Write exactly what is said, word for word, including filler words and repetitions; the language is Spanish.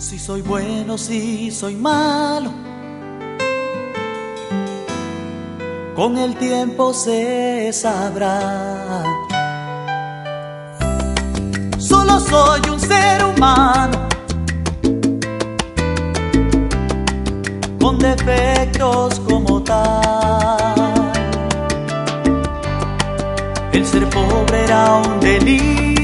Si soy bueno, si soy malo, con el tiempo se sabrá. Solo soy un ser humano, con defectos como tal. El ser pobre era un delito,